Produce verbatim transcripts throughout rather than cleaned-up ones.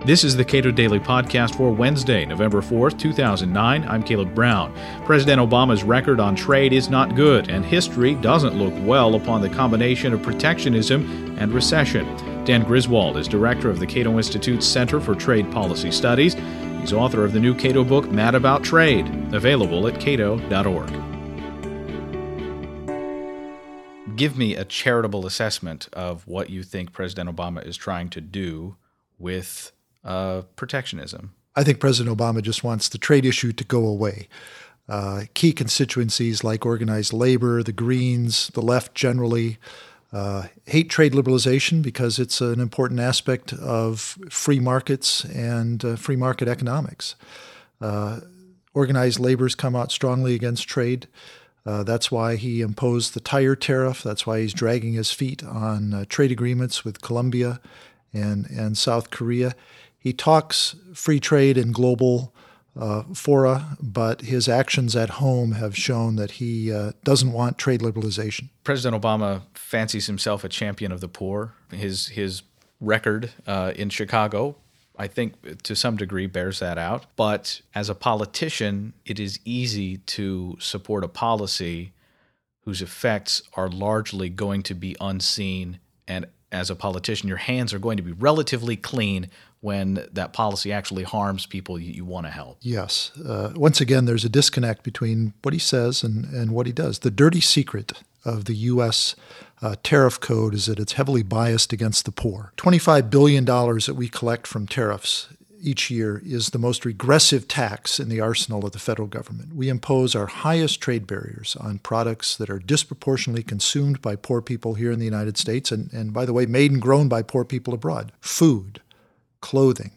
This is the Cato Daily Podcast for Wednesday, November fourth, two thousand nine. I'm Caleb Brown. President Obama's record on trade is not good, and history doesn't look well upon the combination of protectionism and recession. Dan Griswold is director of the Cato Institute's Center for Trade Policy Studies. He's author of the new Cato book, Mad About Trade, available at cato dot org. Give me a charitable assessment of what you think President Obama is trying to do with uh, protectionism. I think President Obama just wants the trade issue to go away. Uh, key constituencies like organized labor, the Greens, the left generally, uh, hate trade liberalization because it's an important aspect of free markets and uh, free market economics. Uh, organized labor's come out strongly against trade. Uh, that's why he imposed the tire tariff. That's why he's dragging his feet on uh, trade agreements with Colombia and, and South Korea. He talks free trade in global uh, fora, but his actions at home have shown that he uh, doesn't want trade liberalization. President Obama fancies himself a champion of the poor. His his record uh, in Chicago, I think, to some degree bears that out. But as a politician, it is easy to support a policy whose effects are largely going to be unseen. And as a politician, your hands are going to be relatively clean when that policy actually harms people you, you want to help. Yes. Uh, once again, there's a disconnect between what he says and, and what he does. The dirty secret of the U S uh, tariff code is that it's heavily biased against the poor. twenty-five billion dollars that we collect from tariffs each year is the most regressive tax in the arsenal of the federal government. We impose our highest trade barriers on products that are disproportionately consumed by poor people here in the United States and, and by the way, made and grown by poor people abroad. Food, clothing,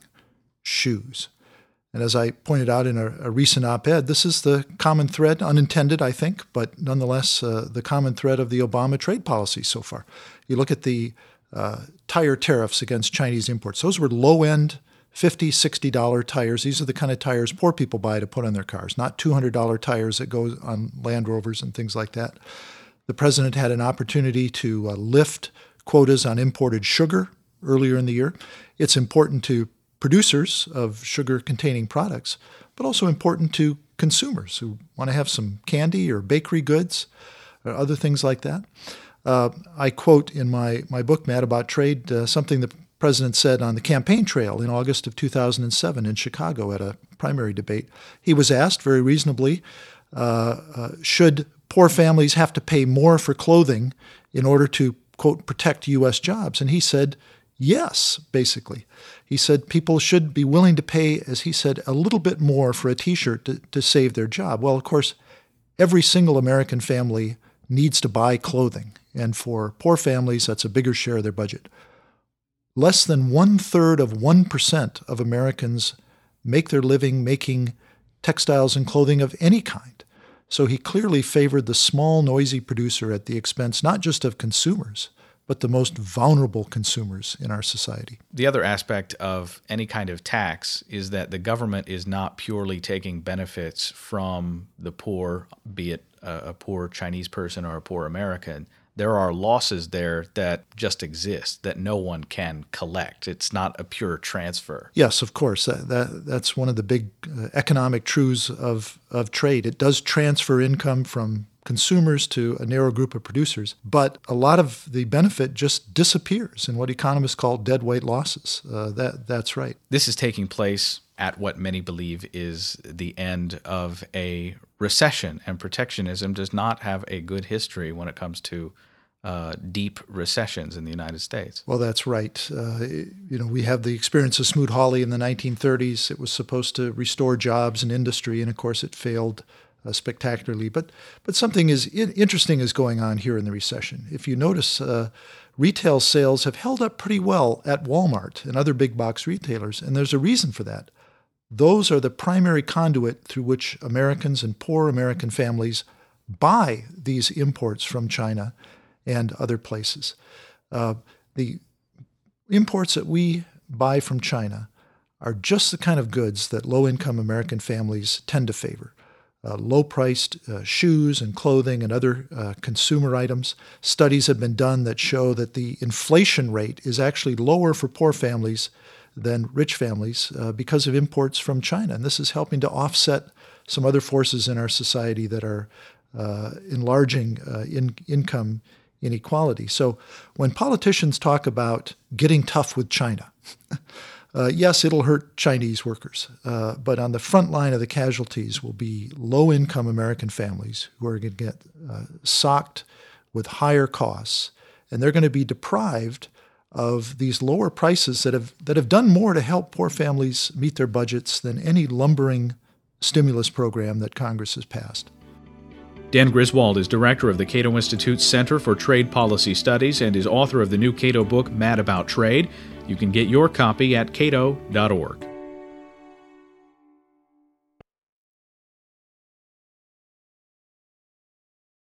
shoes. And as I pointed out in a, a recent op-ed, this is the common thread, unintended, I think, but nonetheless uh, the common thread of the Obama trade policy so far. You look at the uh, tire tariffs against Chinese imports. Those were low-end fifty dollars, sixty dollars tires. These are the kind of tires poor people buy to put on their cars, not two hundred dollars tires that go on Land Rovers and things like that. The president had an opportunity to uh, lift quotas on imported sugar earlier in the year. It's important to producers of sugar-containing products, but also important to consumers who want to have some candy or bakery goods or other things like that. Uh, I quote in my, my book, Mad About Trade, uh, something the president said on the campaign trail in August of two thousand seven in Chicago at a primary debate. He was asked very reasonably, uh, uh, should poor families have to pay more for clothing in order to, quote, protect U S jobs? And he said, yes, basically. He said people should be willing to pay, as he said, a little bit more for a T-shirt to, to save their job. Well, of course, every single American family needs to buy clothing. And for poor families, that's a bigger share of their budget. Less than one-third of one percent of Americans make their living making textiles and clothing of any kind. So he clearly favored the small, noisy producer at the expense not just of consumers, but the most vulnerable consumers in our society. The other aspect of any kind of tax is that the government is not purely taking benefits from the poor, be it a, a poor Chinese person or a poor American. There are losses there that just exist, that no one can collect. It's not a pure transfer. Yes, of course. That, that That's one of the big uh, economic truths of, of trade. It does transfer income from consumers to a narrow group of producers, but a lot of the benefit just disappears in what economists call dead weight losses. Uh, that That's right. This is taking place at what many believe is the end of a recession, and protectionism does not have a good history when it comes to uh, deep recessions in the United States. Well, that's right. Uh, you know, we have the experience of Smoot-Hawley in the nineteen thirties. It was supposed to restore jobs and industry, and of course it failed uh, spectacularly. But but something is interesting is going on here in the recession. If you notice, uh, retail sales have held up pretty well at Walmart and other big box retailers, and there's a reason for that. Those are the primary conduit through which Americans and poor American families buy these imports from China and other places. Uh, the imports that we buy from China are just the kind of goods that low-income American families tend to favor. Uh, low-priced uh, shoes and clothing and other uh, consumer items. Studies have been done that show that the inflation rate is actually lower for poor families than rich families uh, because of imports from China. And this is helping to offset some other forces in our society that are uh, enlarging uh, in, income inequality. So when politicians talk about getting tough with China, uh, yes, it'll hurt Chinese workers, uh, but on the front line of the casualties will be low-income American families who are going to get uh, socked with higher costs, and they're going to be deprived of these lower prices that have that have done more to help poor families meet their budgets than any lumbering stimulus program that Congress has passed. Dan Griswold is director of the Cato Institute's Center for Trade Policy Studies and is author of the new Cato book, Mad About Trade. You can get your copy at cato dot org.